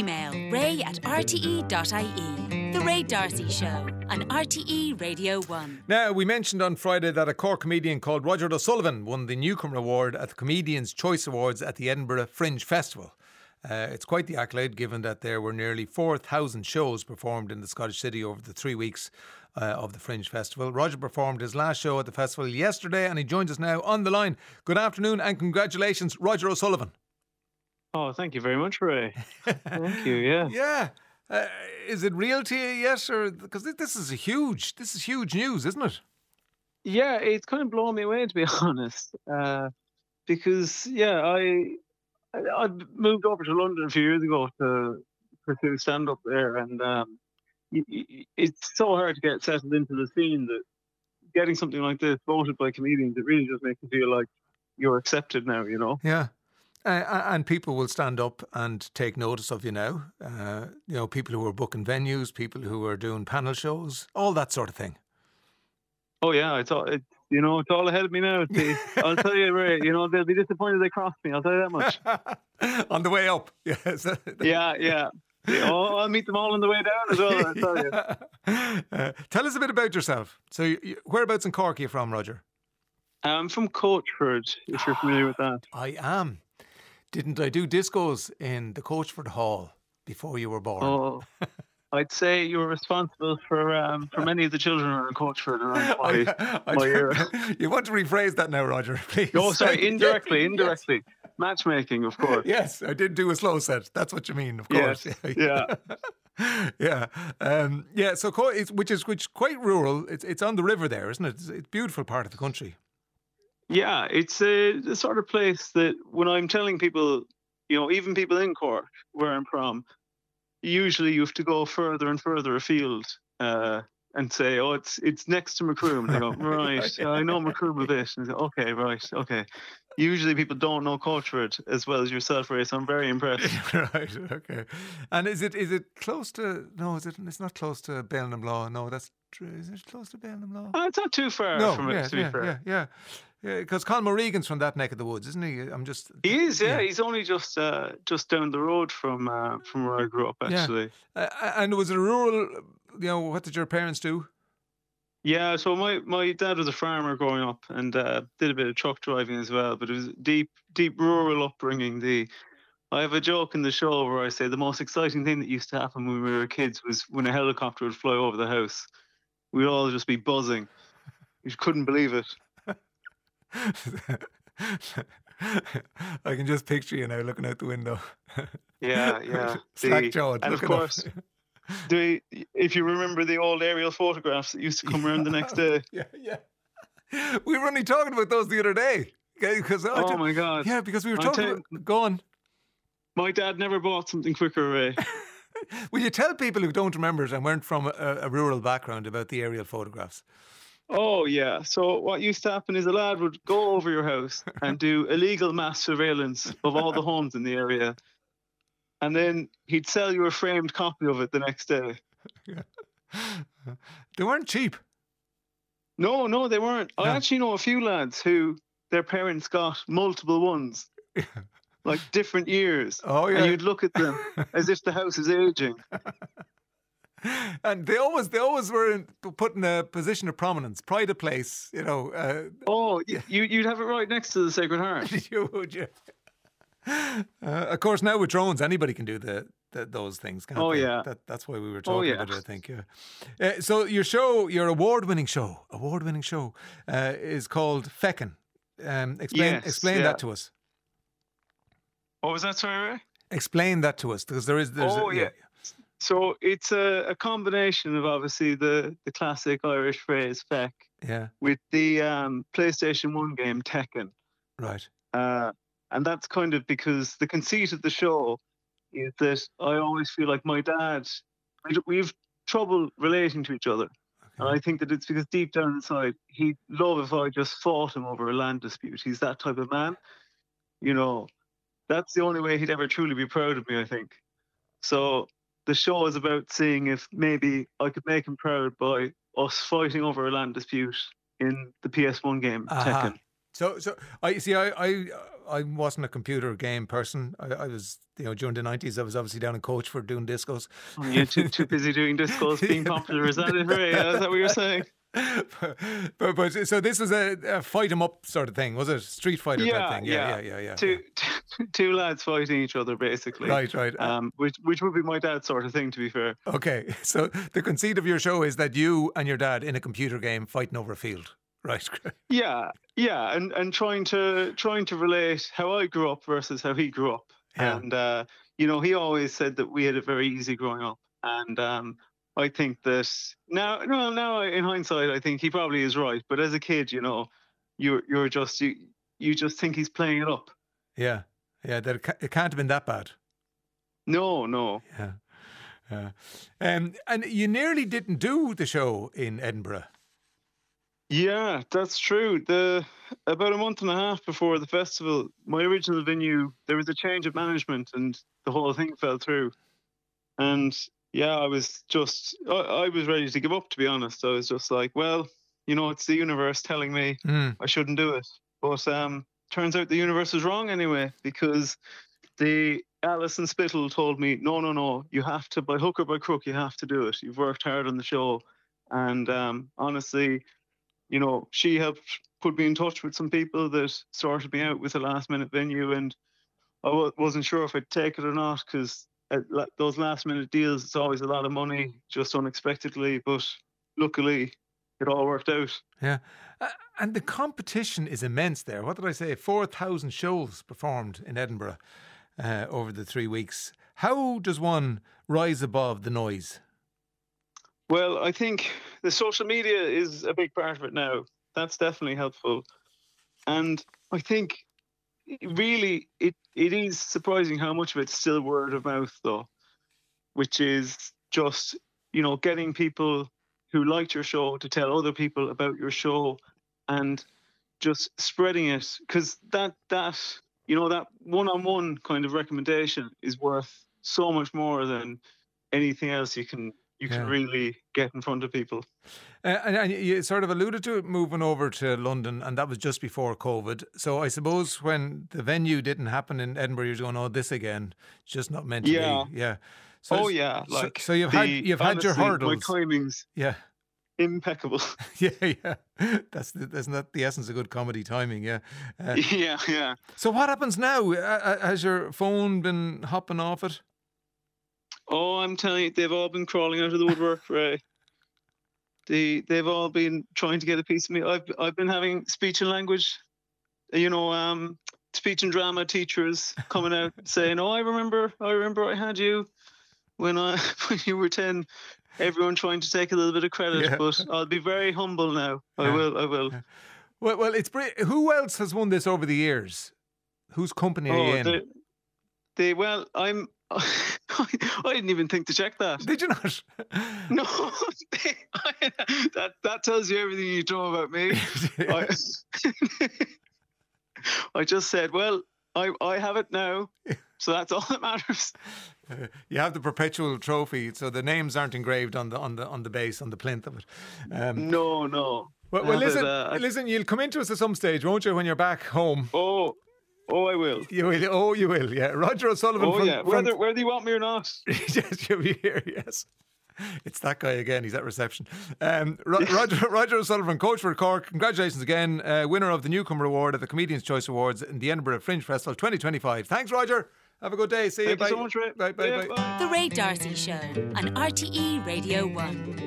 email ray@rte.ie. The Ray D'Arcy Show on RTE Radio 1. Now, we mentioned on Friday that a Cork comedian called Roger O'Sullivan won the Newcomer Award at the Comedians' Choice Awards at the Edinburgh Fringe Festival. It's quite the accolade, given that there were nearly 4,000 shows performed in the Scottish city over the 3 weeks of the Fringe Festival. Roger performed his last show at the festival yesterday, and he joins us now on the line. Good afternoon and congratulations, Roger O'Sullivan. Oh, thank you very much, Ray. Thank you, yeah. Yeah. Is it real to you yet? Or because this is huge news, isn't it? Yeah, it's kind of blowing me away, to be honest. Because, I moved over to London a few years ago to pursue stand-up there, and it's so hard to get settled into the scene that getting something like this voted by comedians, it really just makes you feel like you're accepted now, you know? Yeah. And people will stand up and take notice of you now. People who are booking venues, people who are doing panel shows, all that sort of thing. Oh, yeah, it's all ahead of me now. I'll tell you, Ray, they'll be disappointed they crossed me, I'll tell you that much. On the way up, yes. Yeah. I'll meet them all on the way down as well, I'll tell you. Tell us a bit about yourself. So, whereabouts in Cork are you from, Roger? I'm from Coachford, if you're familiar with that. I am. Didn't I do discos in the Coachford Hall before you were born? Oh, I'd say you were responsible for many of the children around Coachford around my era. You want to rephrase that now, Roger, please? Oh, sorry, indirectly. Yes. Matchmaking, of course. Yes, I did do a slow set. That's what you mean, of course. Yes. Yeah. So which is quite rural. It's on the river there, isn't it? It's a beautiful part of the country. Yeah, it's the sort of place that when I'm telling people, even people in Cork, where I'm from, usually you have to go further and further afield and say, oh, it's next to Macroom. And they go, right, I know Macroom a bit. And they go, okay, right, okay. Usually people don't know Coachford as well as yourself, Ray, so I'm very impressed. Right, okay. And is it close to, no, it's not close to Ballinamlaw. No, is it close to Ballinamlaw? It's not too far from it, to be fair. Yeah, because Colm O'Regan's from that neck of the woods, isn't he? He is, yeah. He's only just down the road from where I grew up, actually. Yeah. And was it a rural? What did your parents do? Yeah, so my dad was a farmer growing up and did a bit of truck driving as well. But it was deep rural upbringing. I have a joke in the show where I say the most exciting thing that used to happen when we were kids was when a helicopter would fly over the house. We'd all just be buzzing. You couldn't believe it. I can just picture you now looking out the window. Yeah. Slack-jawed. And of course, if you remember the old aerial photographs that used to come around the next day. Yeah. We were only talking about those the other day. Oh my God. Yeah, because we were talking go on. My dad never bought something quicker, Ray. Will you tell people who don't remember it and weren't from a rural background about the aerial photographs? Oh, yeah. So what used to happen is a lad would go over your house and do illegal mass surveillance of all the homes in the area. And then he'd sell you a framed copy of it the next day. Yeah. They weren't cheap. No, they weren't. I actually know a few lads who their parents got multiple ones. Like different years. Oh, yeah. And you'd look at them as if the house is aging. And they always were put in a position of prominence, pride of place, you'd have it right next to the Sacred Heart. You would, yeah. Of course, now with drones, anybody can do those things. Can't they? Yeah. That's why we were talking about it, I think. Yeah. So your award-winning show, is called Feckin'. Explain that to us. What was that, sorry, Ray? Explain that to us, because there's. So it's a combination of obviously the classic Irish phrase feck, with the PlayStation 1 game Tekken. Right. And that's kind of because the conceit of the show is that I always feel like my dad, we have trouble relating to each other. Okay. And I think that it's because deep down inside, he'd love if I just fought him over a land dispute. He's that type of man. That's the only way he'd ever truly be proud of me, I think. So the show is about seeing if maybe I could make him proud by us fighting over a land dispute in the PS1 game, Tekken. So I wasn't a computer game person. I was, during the 90s, I was obviously down in Coach for doing discos. Oh, you're too busy doing discos, being popular. Is that it, Ray? Is that what you're saying? but so this was a fight 'em up sort of thing, was it? Street Fighter type thing? Yeah. Two lads fighting each other, basically. Right. Which would be my dad's sort of thing, to be fair. Okay, so the conceit of your show is that you and your dad in a computer game fighting over a field. Right. Yeah, and trying to relate how I grew up versus how he grew up. Yeah. And he always said that we had it very easy growing up. And I think that now in hindsight, I think he probably is right. But as a kid, you just think he's playing it up. Yeah. That it can't have been that bad. No. Yeah. And you nearly didn't do the show in Edinburgh. Yeah, that's true. About a month and a half before the festival, my original venue, there was a change of management and the whole thing fell through. And yeah, I was ready to give up, to be honest. I was just like, well, it's the universe telling me I shouldn't do it. But turns out the universe was wrong anyway, because the Alison Spittle told me, no, you have to, by hook or by crook, you have to do it. You've worked hard on the show. And honestly, she helped put me in touch with some people that sorted me out with a last minute venue, and I wasn't sure if I'd take it or not, because those last minute deals, it's always a lot of money, just unexpectedly, but luckily it all worked out. Yeah. And the competition is immense there. What did I say? 4,000 shows performed in Edinburgh over the 3 weeks. How does one rise above the noise? Well, I think the social media is a big part of it now. That's definitely helpful. And I think really it is surprising how much of it's still word of mouth, though, which is just, getting people who liked your show to tell other people about your show and just spreading it. Because that one-on-one kind of recommendation is worth so much more than anything else you can really get in front of people. And you sort of alluded to it moving over to London, and that was just before COVID. So I suppose when the venue didn't happen in Edinburgh, you're going, "Oh, this again, it's just not meant to be." Yeah. So so you've had your hurdles. My timing's impeccable. Yeah. That's not the essence of good comedy timing. Yeah. Yeah. So what happens now? Has your phone been hopping off it? Oh, I'm telling you, they've all been crawling out of the woodwork, Ray. They've all been trying to get a piece of me. I've been having speech and language, speech and drama teachers coming out saying, "Oh, I remember I had you when you were 10." Everyone trying to take a little bit of credit, but I'll be very humble now. I will. Well, it's great. Who else has won this over the years? Whose company are you in? I'm. I didn't even think to check that. Did you not? No, that tells you everything you know about me. I just said, well, I have it now, so that's all that matters. You have the perpetual trophy, so the names aren't engraved on the base, on the plinth of it. No. Well, listen. You'll come into us at some stage, won't you, when you're back home? Oh, I will. You will. Yeah, Roger O'Sullivan. Whether you want me or not. Yes, you'll be here. Yes, it's that guy again. He's at reception. Roger O'Sullivan, coach for Cork. Congratulations again, winner of the Newcomer Award at the Comedians' Choice Awards in the Edinburgh Fringe Festival 2025. Thanks, Roger. Have a good day. See you. Thank you so much, Ray. Bye. The Ray D'Arcy Show on RTE Radio 1.